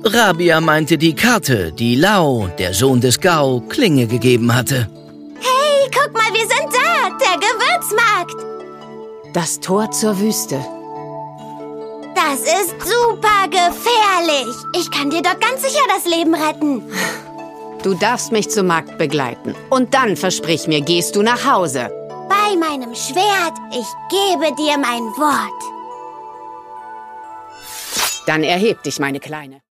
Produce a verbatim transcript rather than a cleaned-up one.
Rabia meinte die Karte, die Lau, der Sohn des Gao, Klinge gegeben hatte. Hey, guck mal, wir sind da! Der Gewürzmarkt! Das Tor zur Wüste. Das ist super gefährlich. Ich kann dir dort ganz sicher das Leben retten. Du darfst mich zum Markt begleiten. Und dann, versprich mir, gehst du nach Hause. Bei meinem Schwert. Ich gebe dir mein Wort. Dann erheb dich, meine Kleine.